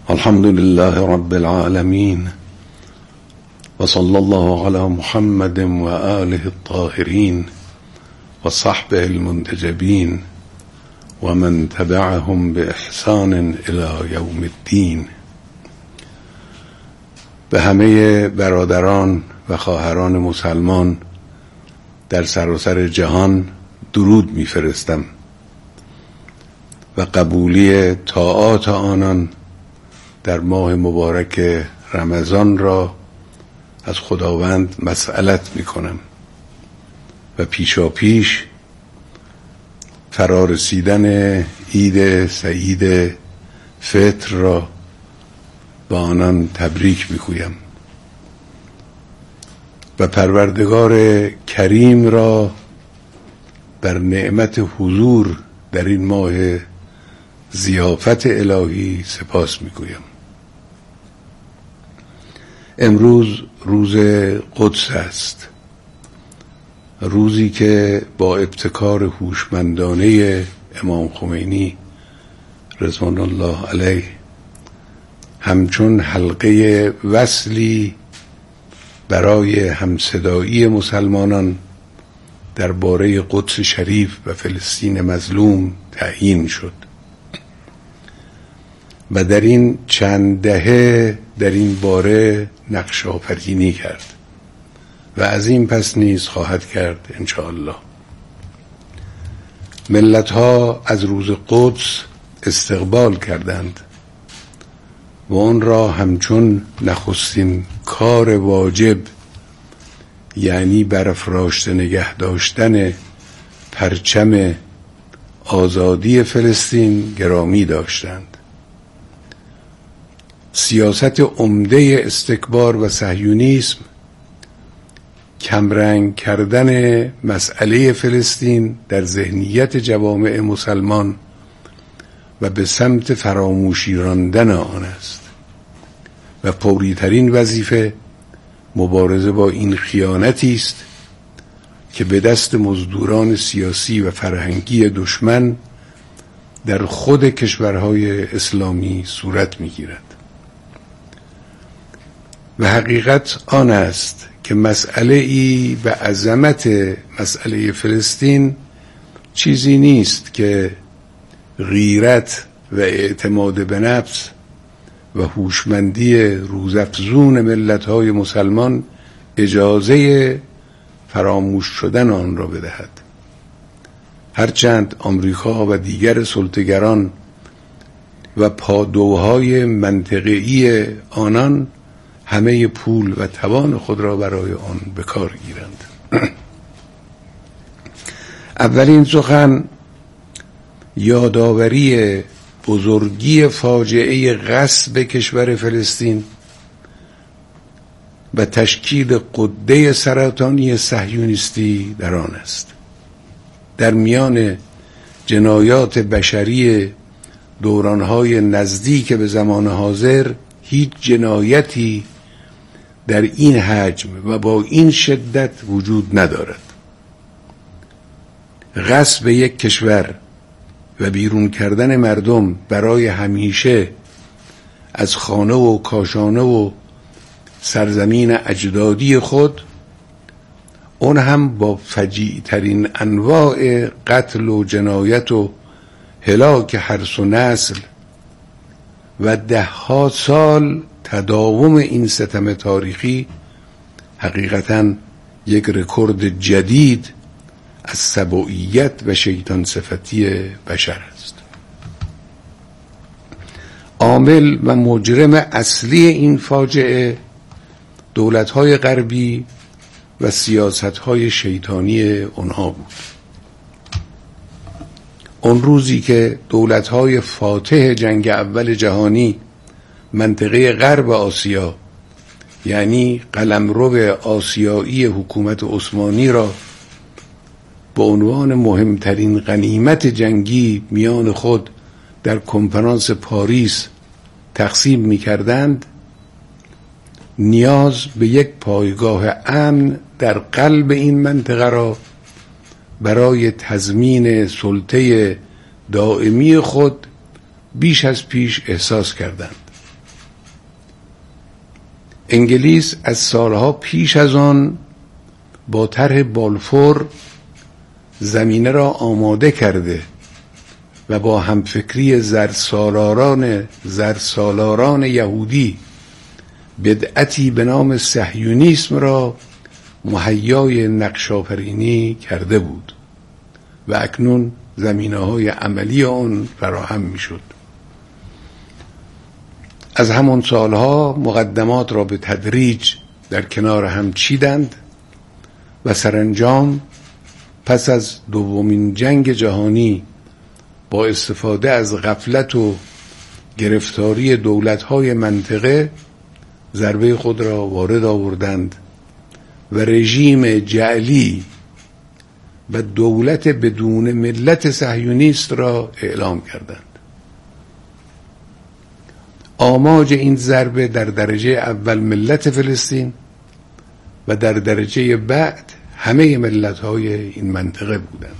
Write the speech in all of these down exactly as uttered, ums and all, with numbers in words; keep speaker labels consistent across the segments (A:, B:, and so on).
A: الحمد لله رب العالمين وصلى الله على محمد وآله الطاهرين وصحبه المنتجبين ومن تبعهم بإحسان إلى يوم الدين. به همه برادران و خواهران مسلمان در سراسر جهان درود می‌فرستم و قبولی طاعات آنان در ماه مبارک رمضان را از خداوند مسئلت می‌کنم و پیشا پیش فرارسیدن عید سعید فطر را با آنان تبریک می‌گویم و پروردگار کریم را بر نعمت حضور در این ماه ضیافت الهی سپاس می‌گویم. امروز روز قدس است، روزی که با ابتکار هوشمندانه امام خمینی رضوان الله علیه همچون حلقه وصلی برای همصدایی مسلمانان درباره قدس شریف و فلسطین مظلوم تعیین شد و در این چند دهه در این باره نقش آفرینی کرد و از این پس نیز خواهد کرد انشاءالله. ملت ها از روز قدس استقبال کردند و آن را همچون نخستین کار واجب، یعنی برافراشته نگه داشتن پرچم آزادی فلسطین گرامی داشتند. سیاست عمده استکبار و صهیونیسم کمرنگ کردن مسئله فلسطین در ذهنیت جوامع مسلمان و به سمت فراموشی راندن آن است و فوری‌ترین وظیفه مبارزه با این خیانتی است که به دست مزدوران سیاسی و فرهنگی دشمن در خود کشورهای اسلامی صورت می‌گیرد. و حقیقت آن است که مسئله ای به عظمت مسئله فلسطین چیزی نیست که غیرت و اعتماد به نفس و هوشمندی روزافزون ملت‌های مسلمان اجازه فراموش شدن آن را بدهد. هرچند آمریکا و دیگر سلطه‌گران و پادوهای منطقه‌ای آنان همه پول و توان خود را برای آن به کار گیرند. اولین سخن یادآوری بزرگی فاجعه غصب کشور فلسطین و تشکیل غده سرطانی صهیونیستی در آن است. در میان جنایات بشری دورانهای نزدیک به زمان حاضر هیچ جنایتی در این حجم و با این شدت وجود ندارد. غصب یک کشور و بیرون کردن مردم برای همیشه از خانه و کاشانه و سرزمین اجدادی خود، اون هم با فجیع ترین انواع قتل و جنایت و هلاک حرث و نسل و ده ها سال تداوم این ستم تاریخی، حقیقتاً یک رکورد جدید از سبوعیت و شیطان صفتی بشر است. عامل و مجرم اصلی این فاجعه دولت‌های غربی و سیاست‌های شیطانی آنها بود. اون روزی که دولت‌های فاتح جنگ اول جهانی منطقه غرب آسیا، یعنی قلمرو آسیایی حکومت عثمانی را به عنوان مهمترین غنیمت جنگی میان خود در کنفرانس پاریس تقسیم می‌کردند، نیاز به یک پایگاه امن در قلب این منطقه را برای تضمین سلطه دائمی خود بیش از پیش احساس کردند انگلیس از سالها پیش از آن با طرح بالفور زمینه را آماده کرده و با همفکری زرسالاران زرسالاران یهودی بدعتی به نام صهیونیسم را مهیای نقش‌آفرینی کرده بود و اکنون زمینه‌های عملی آن فراهم می‌شد. از همان سالها مقدمات را به تدریج در کنار هم چیدند و سرانجام پس از دومین جنگ جهانی با استفاده از غفلت و گرفتاری دولت‌های منطقه ضربه خود را وارد آوردند و رژیم جعلی و دولت بدون ملت صهیونیست را اعلام کردند. آماج این ضربه در درجه اول ملت فلسطین و در درجه بعد همه ملت‌های این منطقه بودند.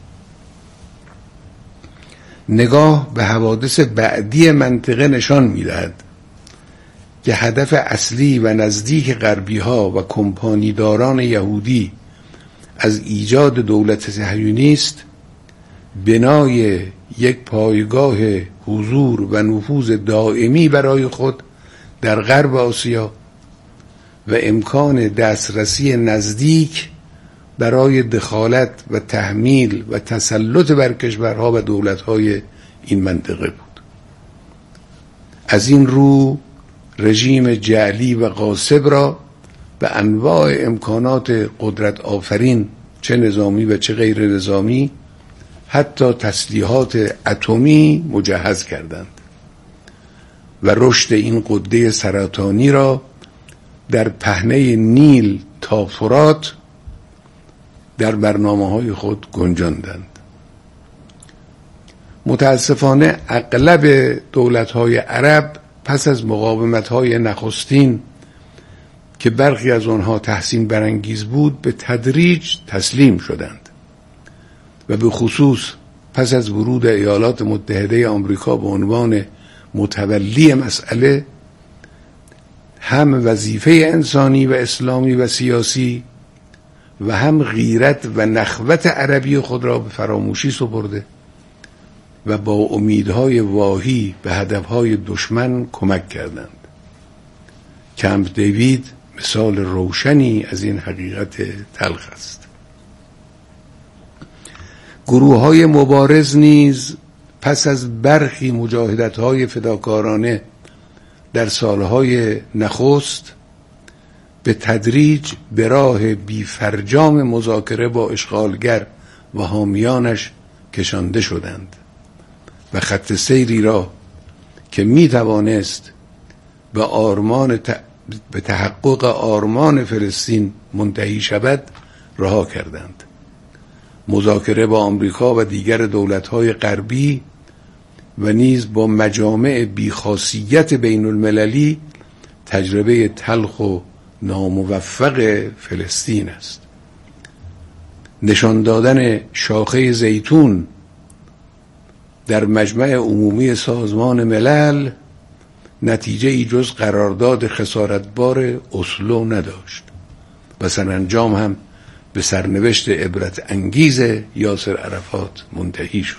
A: نگاه به حوادث بعدی منطقه نشان می‌دهد که هدف اصلی و نزدیک غربی‌ها و کمپانیداران یهودی از ایجاد دولت صهیونیست بنای یک پایگاه حضور و نفوذ دائمی برای خود در غرب آسیا و امکان دسترسی نزدیک برای دخالت و تحمیل و تسلط بر کشورها و دولت‌های این منطقه بود. از این رو رژیم جعلی و غاصب را به انواع امکانات قدرت آفرین، چه نظامی و چه غیر نظامی، حتی تسلیحات اتمی مجهز کردند و رشد این غده سرطانی را در پهنه نیل تا فرات در برنامه‌های خود گنجاندند. متاسفانه اغلب دولت‌های عرب پس از مقاومت‌های نخستین که برخی از آنها تحسین برانگیز بود به تدریج تسلیم شدند و به خصوص پس از ورود ایالات متحده آمریکا به عنوان متولی مسئله هم وظیفه انسانی و اسلامی و سیاسی و هم غیرت و نخوت عربی خود را به فراموشی سپرده و با امیدهای واهی به هدفهای دشمن کمک کردند. کمپ دیوید مثال روشنی از این حقیقت تلخ است. گروه‌های مبارز نیز پس از برخی مجاهدت‌های فداکارانه در سالهای نخست به تدریج به راه بیفرجام مذاکره با اشغالگر و حامیانش کشانده شدند و خط سیری را که می توانست به آرمان ت... به تحقق آرمان فلسطین منتهی شود رها کردند. مذاکره با آمریکا و دیگر دولت‌های غربی و نیز با مجامع بیخاصیت بین المللی تجربه تلخ و ناموفق فلسطین است. نشان دادن شاخه زیتون در مجمع عمومی سازمان ملل نتیجه ای جز قرارداد خسارتبار اسلو نداشت و سرانجام هم به سرنوشت عبرت انگیز یاسر عرفات منتهی شد.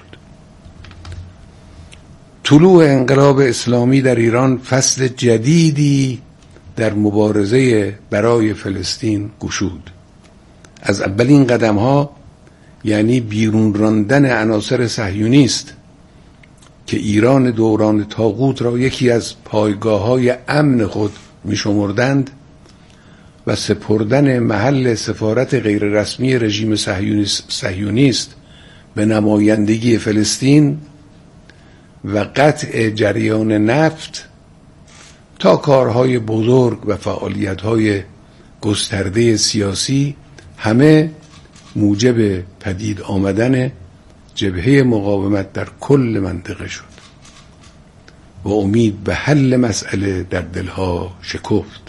A: طلوع انقلاب اسلامی در ایران فصل جدیدی در مبارزه برای فلسطین گشود. از اولین قدم‌ها، یعنی بیرون راندن عناصر صهیونیست که ایران دوران طاغوت را یکی از پایگاه‌های امن خود می‌شمردند و سپردن محل سفارت غیررسمی رژیم صهیونیست به نمایندگی فلسطین و قطع جریان نفت تا کارهای بزرگ و فعالیت‌های گسترده سیاسی همه موجب پدید آمدن جبهه مقاومت در کل منطقه شد و امید به حل مسئله در دلها شکفت.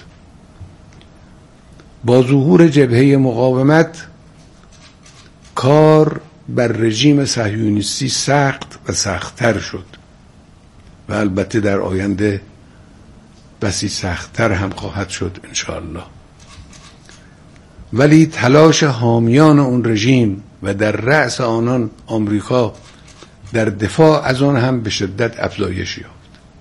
A: با ظهور جبهه مقاومت کار بر رژیم صهیونیستی سخت و سخت‌تر شد و البته در آینده بسی سخت‌تر هم خواهد شد انشاءالله. ولی تلاش حامیان اون رژیم و در رأس آنان آمریکا در دفاع از آن هم به شدت افزایش یافت.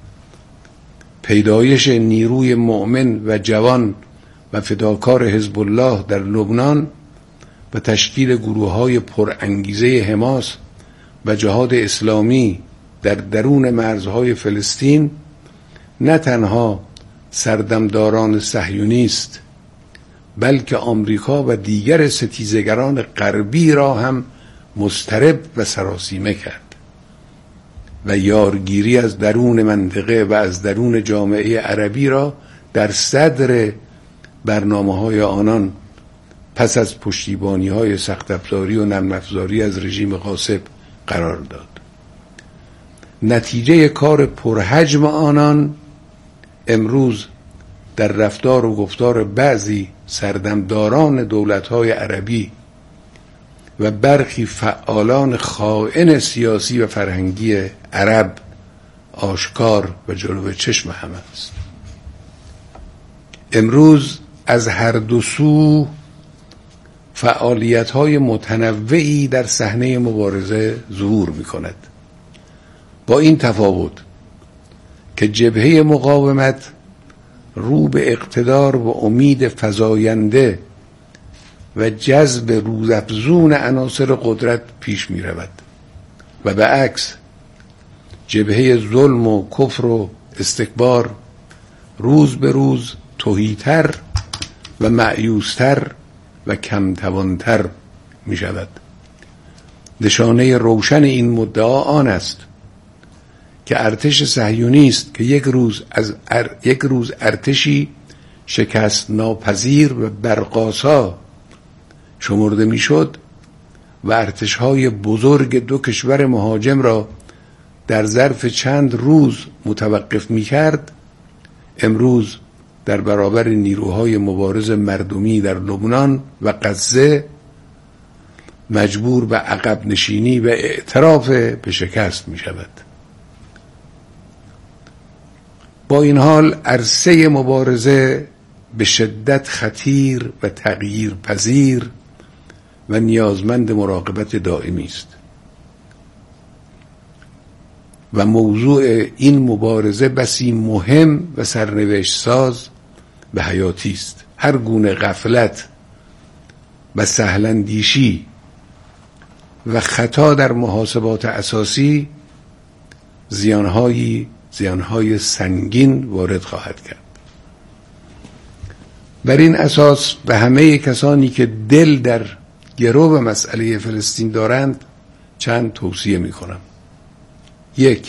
A: پیدایش نیروی مؤمن و جوان و فداکار حزب الله در لبنان و تشکیل گروه‌های پرانگیزه حماس و جهاد اسلامی در درون مرزهای فلسطین نه تنها سردمداران صهیونیست بلکه آمریکا و دیگر ستیزگران غربی را هم مضطرب و سراسیمه کرد و یارگیری از درون منطقه و از درون جامعه عربی را در صدر برنامه‌های آنان پس از پشتیبانی‌های سخت افزاری و نرم افزاری از رژیم غاصب قرار داد. نتیجه کار پرحجم آنان امروز در رفتار و گفتار بعضی سردمداران دولت‌های عربی و برخی فعالان خائن سیاسی و فرهنگی عرب آشکار و جلو چشم همه است. امروز از هر دو سو فعالیت‌های متنوعی در صحنه مبارزه ظهور می‌کند، با این تفاوت که جبهه مقاومت رو به اقتدار و امید فزاینده و جذب روزافزون عناصر قدرت پیش می رود و به عکس جبهه ظلم و کفر و استکبار روز به روز تهی‌تر و مأیوس‌تر و کمتوان‌تر می شود. نشانه روشن این مدعا آن است که ارتش صهیونیست که یک روز از ار... یک روز ارتشی شکست ناپذیر و برقاسا شمرده میشد و ارتش‌های بزرگ دو کشور مهاجم را در ظرف چند روز متوقف می‌کرد، امروز در برابر نیروهای مبارز مردمی در لبنان و غزه مجبور به عقب نشینی و اعتراف به شکست می‌شود. با این حال عرصه مبارزه به شدت خطیر و تغییر پذیر و نیازمند مراقبت دائمی است و موضوع این مبارزه بسی مهم و سرنوشت ساز و حیاتی است. هر گونه غفلت و سهلاندیشی و خطا در محاسبات اساسی زیانهایی زیانهای سنگین وارد خواهد کرد. بر این اساس به همه کسانی که دل در گرو مسئله فلسطین دارند چند توصیه می کنم. یک،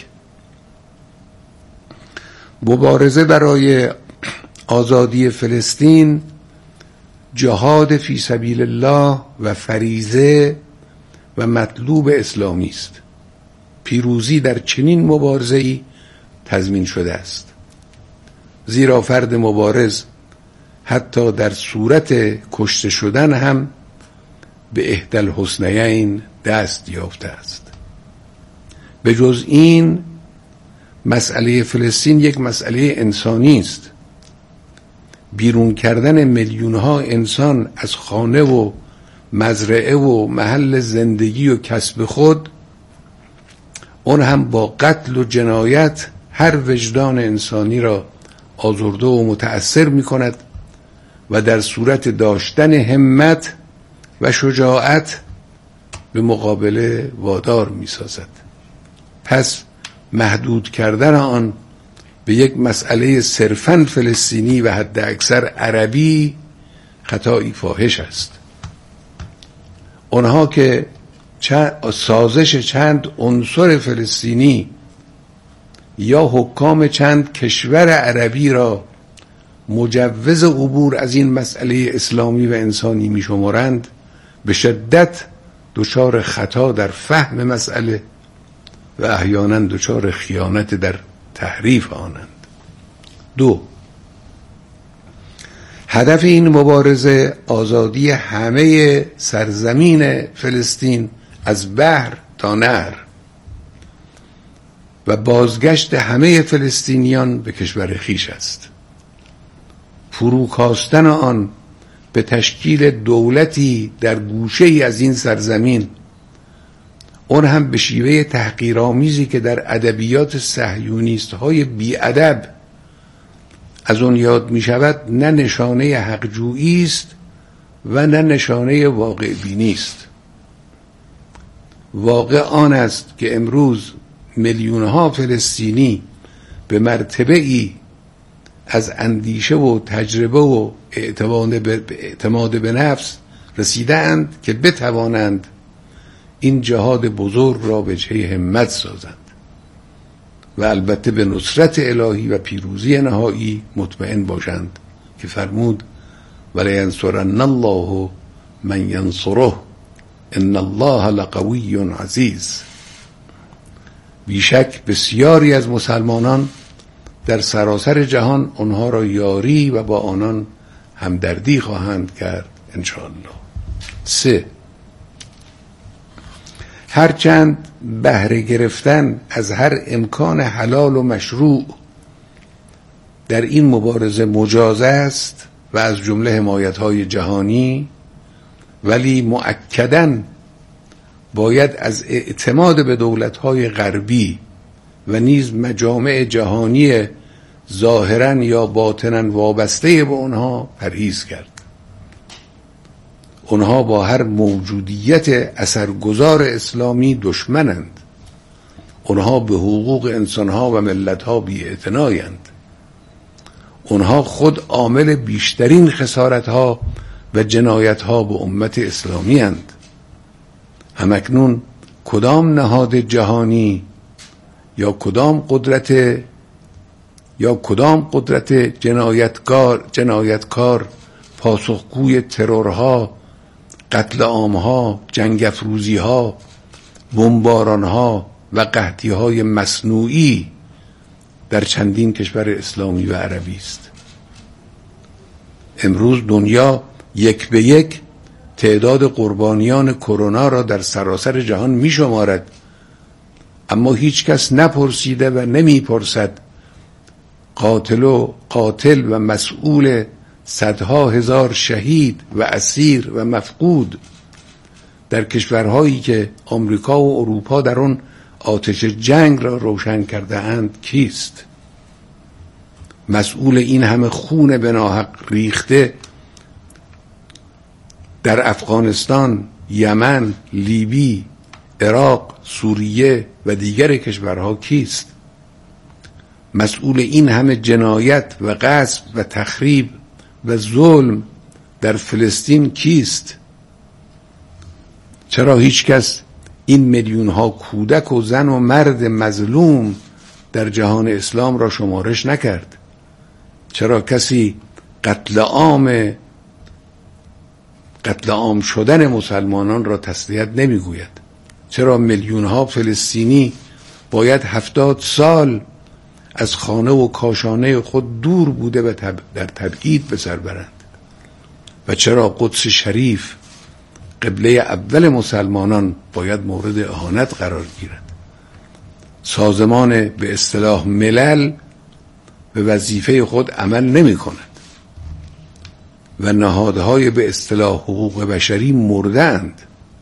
A: مبارزه برای آزادی فلسطین جهاد فی سبیل الله و فریضه و مطلوب اسلامی است. پیروزی در چنین مبارزه‌ای تضمین شده است، زیرا فرد مبارز حتی در صورت کشته شدن هم به احدی الحسنیین دست یافته است. به جز این مسئله فلسطین یک مسئله انسانی است. بیرون کردن میلیون‌ها انسان از خانه و مزرعه و محل زندگی و کسب خود، اون هم با قتل و جنایت، هر وجدان انسانی را آزرده و متأثر می کند و در صورت داشتن همت و شجاعت به مقابله وادار می سازد. پس محدود کردن آن به یک مسئله صرفاً فلسطینی و حد اکثر عربی خطایی فاحش است. آنها که سازش چند عنصر فلسطینی یا حکام چند کشور عربی را مجوز عبور از این مسئله اسلامی و انسانی می شمارند، به شدت دچار خطا در فهم مسئله و احیانا دچار خیانت در تحریف آنند. دو، هدف این مبارزه آزادی همه سرزمین فلسطین از بحر تا نهر و بازگشت همه فلسطینیان به کشور خویش است. فروکاستن آن به تشکیل دولتی در گوشه ای از این سرزمین، اون هم به شیوه تحقیرآمیزی که در ادبیات صهیونیست های بی‌ادب از اون یاد می شود، نه نشانه حقجویی است و نه نشانه واقع بینی است. واقع آن است که امروز میلیون ها فلسطینی به مرتبه ای از اندیشه و تجربه و اعتماد به, اعتماد به نفس رسیدند که بتوانند این جهاد بزرگ را به جهه همت سازند و البته به نصرت الهی و پیروزی نهایی مطمئن باشند که فرمود ولینصرن الله من ینصره ان الله لقوی عزیز. بیشک بسیاری از مسلمانان در سراسر جهان آنها را یاری و با آنان همدردی خواهند کرد انشاءالله. سه، هرچند بهره گرفتن از هر امکان حلال و مشروع در این مبارزه مجاز است و از جمله حمایت‌های جهانی، ولی مؤکداً باید از اعتماد به دولت‌های غربی و نیز مجامع جهانی ظاهراً یا باطناً وابسته به آنها پرهیز کرد. آنها با هر موجودیت اثرگذار اسلامی دشمنند. آنها به حقوق انسانها و ملتها بی‌اعتنایند. آنها خود عامل بیشترین خسارتها و جنایتها به امت اسلامی اند. همکنون کدام نهاد جهانی یا کدام قدرت یا کدام قدرت جنایتکار جنایتکار پاسخگوی ترورها، قتل عامها، جنگ افروزیها، بمبارانها و قحطیهای مصنوعی در چندین کشور اسلامی و عربی است. امروز دنیا یک به یک تعداد قربانیان کرونا را در سراسر جهان می شمارد، اما هیچ کس نپرسیده و نمی پرسد قاتل و قاتل و مسئول صدها هزار شهید و اسیر و مفقود در کشورهایی که آمریکا و اروپا در آن آتش جنگ را روشن کرده اند کیست؟ مسئول این همه خون به ناحق ریخته در افغانستان، یمن، لیبی، عراق، سوریه و دیگر کشورها کیست؟ مسئول این همه جنایت و غصب و تخریب و ظلم در فلسطین کیست؟ چرا هیچ کس این میلیون ها کودک و زن و مرد مظلوم در جهان اسلام را شمارش نکرد؟ چرا کسی قتل عام قتل عام شدن مسلمانان را تسلیت نمیگوید؟ چرا میلیون ها فلسطینی باید هفتاد سال از خانه و کاشانه خود دور بوده و تب در تبعید به سر برند؟ و چرا قدس شریف قبله اول مسلمانان باید مورد اهانت قرار گیرد؟ سازمان به اصطلاح ملل به وظیفه خود عمل نمی کند و نهادهای به اصطلاح حقوق بشری مردند.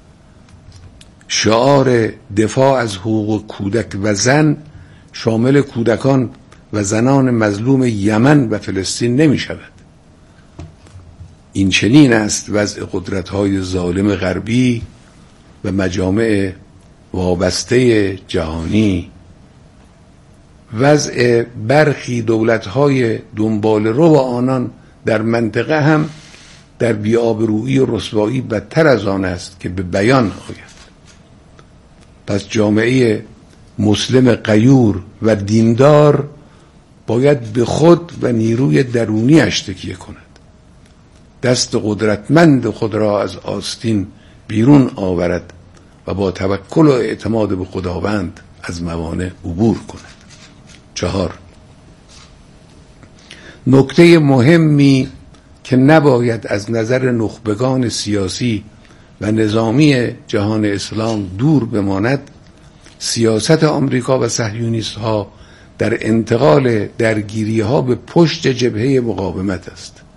A: شعار دفاع از حقوق کودک و زن شامل کودکان و زنان مظلوم یمن و فلسطین نمی شود. این چنین است وضع قدرت‌های ظالم غربی و مجامع وابسته جهانی. وضع برخی دولت‌های دنبال رو آنان در منطقه هم در بی‌آبرویی و رسوایی بدتر از آن است که به بیان آید. پس جامعه مسلم غیور و دیندار باید به خود و نیروی درونی‌اش تکیه کند، دست قدرتمند خود را از آستین بیرون آورد و با توکل و اعتماد به خداوند از موانع عبور کند. چهار، نکته مهمی که نباید از نظر نخبگان سیاسی و نظامی جهان اسلام دور بماند، سیاست آمریکا و صهیونیست‌ها در انتقال درگیری‌ها به پشت جبهه مقاومت است.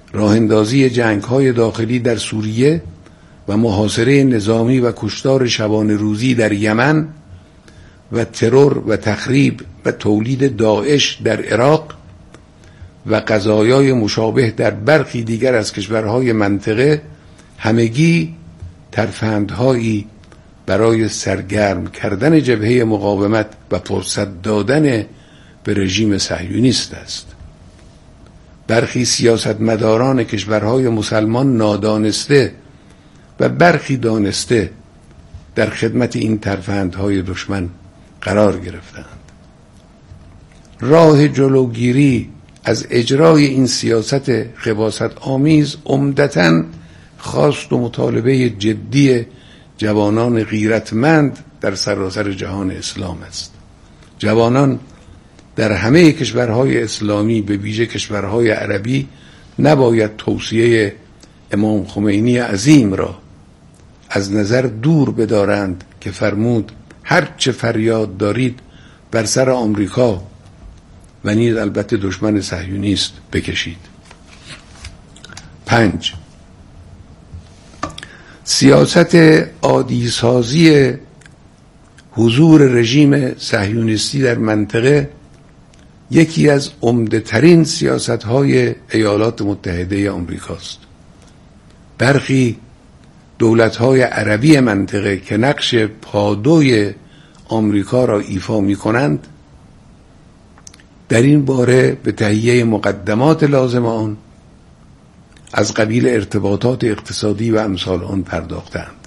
A: راه اندازی جنگ‌های داخلی در سوریه و محاصره نظامی و کشتار شبانه روزی در یمن و ترور و تخریب و تولید داعش در عراق و قضایای مشابه در برخی دیگر از کشورهای منطقه همگی ترفندهایی برای سرگرم کردن جبهه مقاومت و فرصت دادن به رژیم صهیونیست است. برخی سیاستمداران کشورهای مسلمان نادانسته و برخی دانسته در خدمت این ترفندهای دشمن قرار گرفتند. راه جلوگیری از اجرای این سیاست خباثت آمیز عمدتاً خواست و مطالبه جدی جوانان غیرتمند در سراسر جهان اسلام است. جوانان در همه کشورهای اسلامی به ویژه کشورهای عربی نباید توصیه امام خمینی عظیم را از نظر دور بدارند که فرمود هر چه فریاد دارید بر سر آمریکا و نیز البته دشمن صهیونیست بکشید. پنج، سیاست عادیسازی حضور رژیم صهیونیستی در منطقه یکی از عمده‌ترین سیاست‌های ایالات متحده آمریکاست. برخی دولت‌های عربی منطقه که نقش پادوی آمریکا را ایفا می‌کنند در این باره به تهیه مقدمات لازم آن از قبیل ارتباطات اقتصادی و امثال آن پرداختند.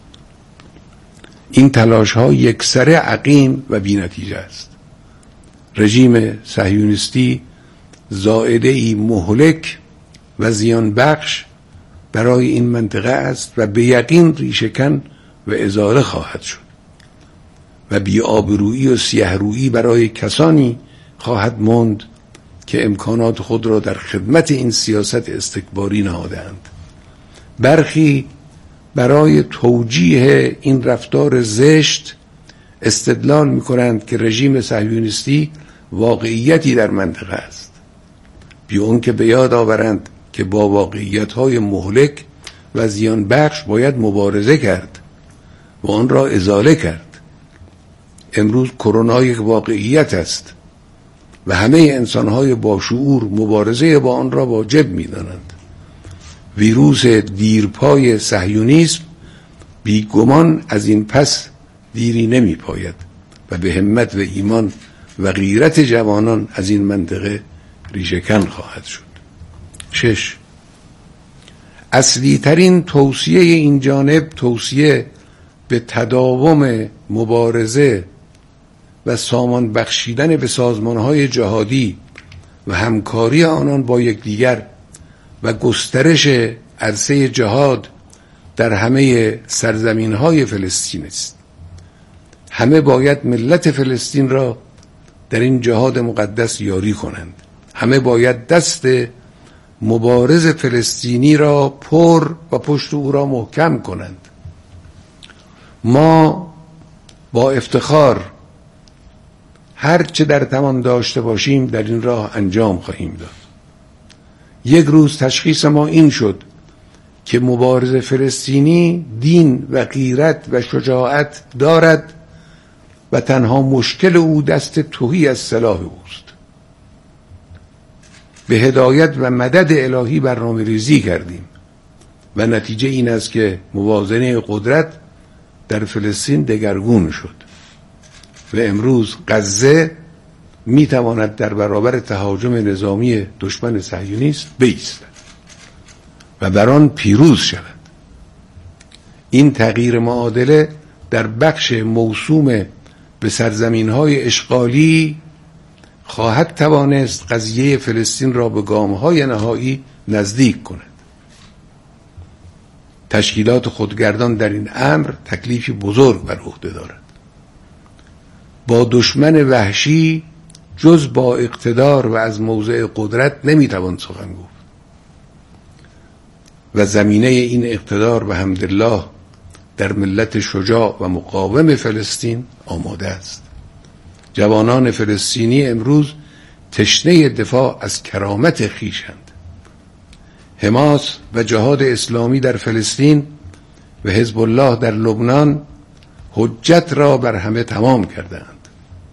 A: این تلاش‌ها یکسره عقیم و بی‌نتیجه است. رژیم صهیونیستی زائده‌ای مهلک و زیان بخش برای این منطقه است و به یقین ریشه‌کن و ازاله خواهد شد و بی‌آبرویی و سیه‌رویی برای کسانی خواهد ماند که امکانات خود را در خدمت این سیاست استکباری نهادند. برخی برای توجیه این رفتار زشت استدلال می‌کنند که رژیم صهیونیستی واقعیتی در منطقه است، بی اون که به یاد آورند که با واقعیت‌های مهلک و زیان بخش باید مبارزه کرد و آن را ازاله کرد. امروز کرونا یک واقعیت است و همه انسان‌های با شعور مبارزه با آن را واجب می‌دانند. ویروس دیرپای صهیونیسم بیگمان از این پس دیری نمی پاید و به همت و ایمان و غیرت جوانان از این منطقه ریشه‌کن خواهد شد. شش، اصلی ترین توصیه این جانب توصیه به تداوم مبارزه و سامان بخشیدن به سازمان‌های جهادی و همکاری آنان با یکدیگر و گسترش عرصه جهاد در همه سرزمین‌های فلسطین است. همه باید ملت فلسطین را در این جهاد مقدس یاری کنند. همه باید دست مبارز فلسطینی را پر و پشت او را محکم کنند. ما با افتخار هر چه در توان داشته باشیم در این راه انجام خواهیم داد. یک روز تشخیص ما این شد که مبارز فلسطینی دین و غیرت و شجاعت دارد و تنها مشکل او دست تهی از سلاح اوست. به هدایت و مدد الهی برنامه ریزی کردیم و نتیجه این است که موازنه قدرت در فلسطین دگرگون شد و امروز غزه می تواند در برابر تهاجم نظامی دشمن صهیونیست بایستد و بر آن پیروز شود. این تغییر معادله در بخش موسوم به سرزمین‌های اشغالی خواهد توانست قضیه فلسطین را به گام‌های نهایی نزدیک کند. تشکیلات خودگردان در این امر تکلیفی بزرگ بر عهده دارد. با دشمن وحشی جز با اقتدار و از موضع قدرت نمیتوان سخن گفت و زمینه این اقتدار به حمدالله در ملت شجاع و مقاوم فلسطین آماده است. جوانان فلسطینی امروز تشنه دفاع از کرامت خویشند. حماس و جهاد اسلامی در فلسطین و حزب الله در لبنان حجت را بر همه تمام کردند.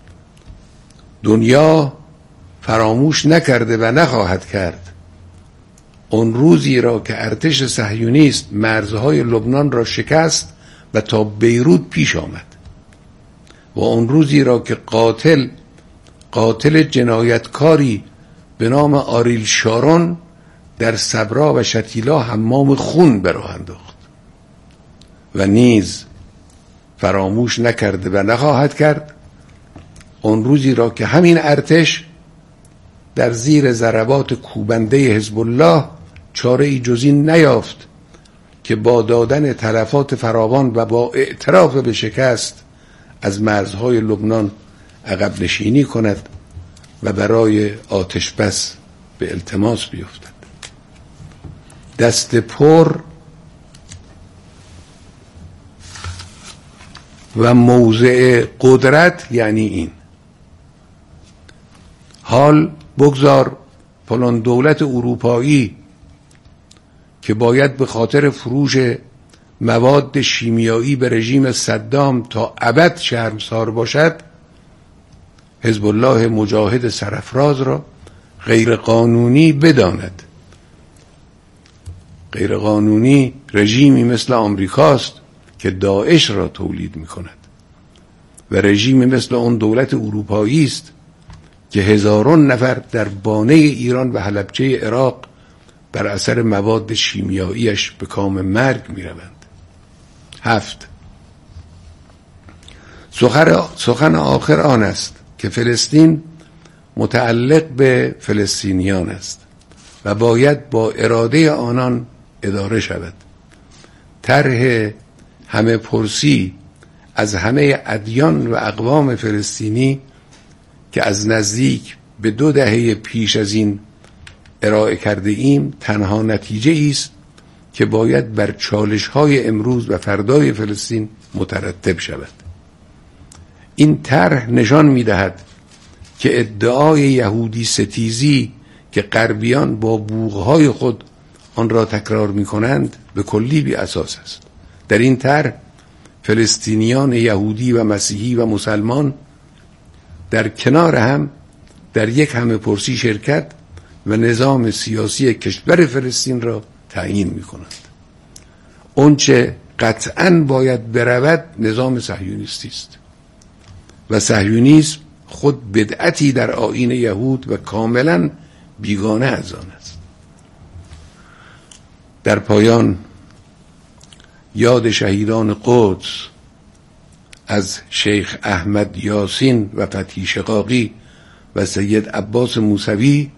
A: دنیا فراموش نکرده و نخواهد کرد اون روزی را که ارتش صهیونیست مرزهای لبنان را شکست و تا بیروت پیش آمد و اون روزی را که قاتل قاتل جنایتکاری به نام آریل شارون در صبرا و شتیلا حمام خون به راه انداخت و نیز فراموش نکرده و نخواهد کرد اون روزی را که همین ارتش در زیر ضربات کوبنده حزب الله چاره ای جز این نیافت که با دادن تلفات فراوان و با اعتراف به شکست از مرزهای لبنان عقب نشینی کند و برای آتش بس به التماس بیفتد. دست پر و موضع قدرت یعنی این. حال بگذار فلان دولت اروپایی که باید به خاطر فروش مواد شیمیایی به رژیم صدام تا ابد شرمسار باشد، حزب الله مجاهد سرافراز را غیر قانونی بداند. غیر قانونی رژیمی مثل آمریکاست که داعش را تولید می کند و رژیمی مثل اون دولت اروپایی است که هزاران نفر در بانه ایران و حلبچه عراق بر اثر مواد شیمیاییش به کام مرگ می روند. هفت، سخن آخر آن است که فلسطین متعلق به فلسطینیان است و باید با اراده آنان اداره شود. طرح همه پرسی از همه ادیان و اقوام فلسطینی که از نزدیک به دو دهه پیش از این ارائه کرده ایم تنها نتیجه است که باید بر چالش های امروز و فردای فلسطین مترتب شود. این طرح نشان می دهد که ادعای یهودی ستیزی که غربیان با بوقهای خود آن را تکرار می کنند به کلی بی اساس است. در این طرح فلسطینیان یهودی و مسیحی و مسلمان در کنار هم در یک همه پرسی شرکت و نظام سیاسی کشور فلسطین را تعیین می کنند. اونچه قطعاً باید برود نظام صهیونیستی است و صهیونیسم خود بدعتی در آیین یهود و کاملاً بیگانه از آن است. در پایان یاد شهیدان قدس از شیخ احمد یاسین و فتحی شقاقی و سید عباس موسوی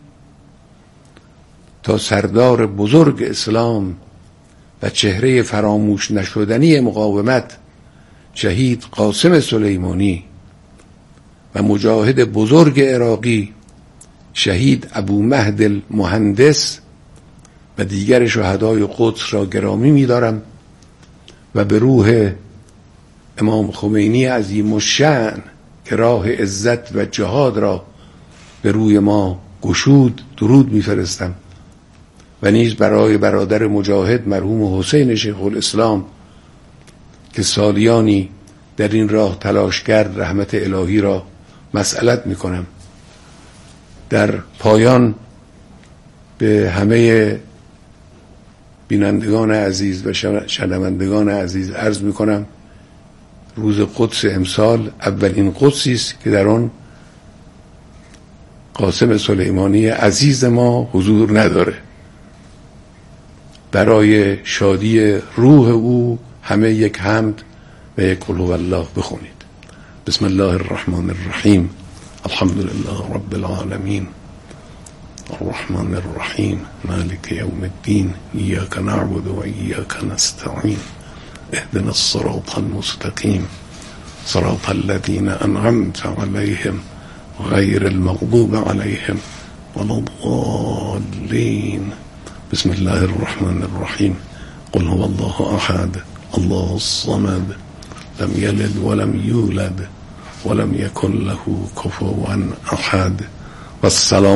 A: تا سردار بزرگ اسلام و چهره فراموش نشدنی مقاومت شهید قاسم سلیمانی و مجاهد بزرگ عراقی شهید ابو مهد المهندس و دیگر شهدای قدس را گرامی می‌دارم و به روح امام خمینی عظیم الشأن که راه عزت و جهاد را به روی ما گشود درود می‌فرستم و نیز برای برادر مجاهد مرحوم حسین شیخ الاسلام که سالیانی در این راه تلاش کرد رحمت الهی را مسئلت می‌کنم. در پایان به همه بینندگان عزیز و شنوندگان عزیز عرض می‌کنم روز قدس امسال اولین قدسی است که در آن قاسم سلیمانی عزیز ما حضور نداره. برای شادی روح او همه یک حمد و یک قل هو الله بخونید. بسم الله الرحمن الرحیم. الحمد لله رب العالمین الرحمن الرحیم مالک یوم الدین ایاک نعبد و ایاک نستعین اهدنا الصراط المستقیم صراط الذین انعمت علیهم غیر المغضوب علیهم ولا الضالین. بسم الله الرحمن الرحیم. قل هو الله احد الله الصمد لم یلد ولم یولد ولم یکن له کفوا احد. والسلام